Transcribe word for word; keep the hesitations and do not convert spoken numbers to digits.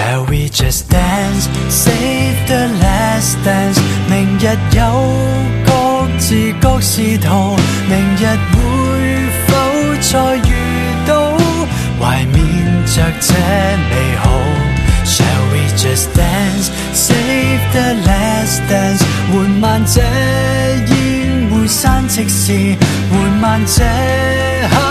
Shall we just dance, save the last dance? 明日有各自各仕途，明日會否再遇到？懷緬着這美好。Shall we just dance, save the last dance? 緩慢這宴會散席時，緩慢這刻